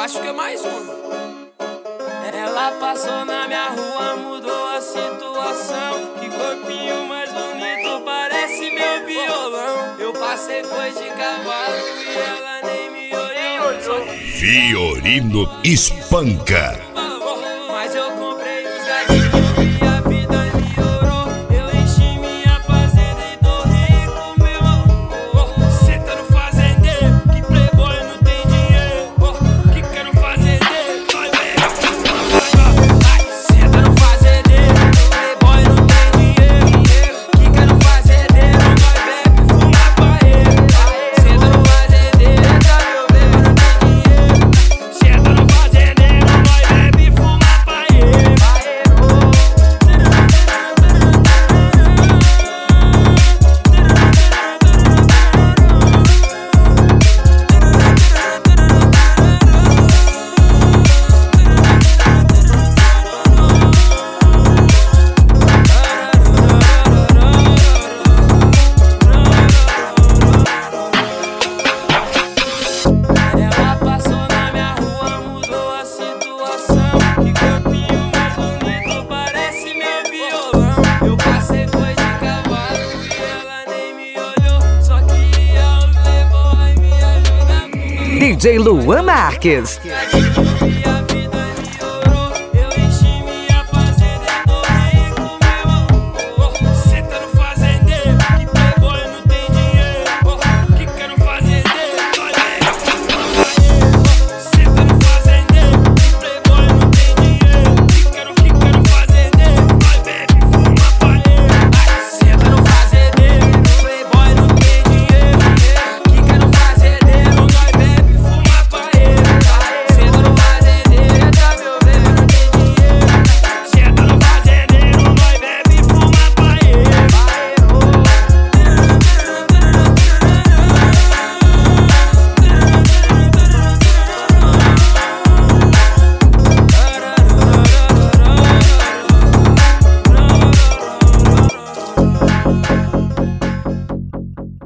acho que é mais uma. Ela passou na minha rua, mudou a situação. Que corpinho mais bonito, parece meu violão. Eu passei, foi de cavalo e ela nem me olhou. Fiorino espanca. Mas eu comprei os gatinhos e a vida melhorou. Eu enchi minha fazenda e tô rico, meu amor. Cê tá no fazendeiro, que playboy não tem dinheiro. Que quero fazendeiro, vai ver. Cê tá no fazendeiro, playboy não tem dinheiro. Que quero fazendeiro, nós bebe, fuma paeiro. Cê tá no fazendeiro, meu bebê não tem dinheiro. Cê tá no fazendeiro, nós bebe, fuma paeiro. Ela passou na minha rua, mudou a situação. Que corpinho mais bonito, parece meu violão. Eu passei, foi de cavalo e ela nem me olhou. Só que ela levou, ai me ajuda. DJ Luan Marques.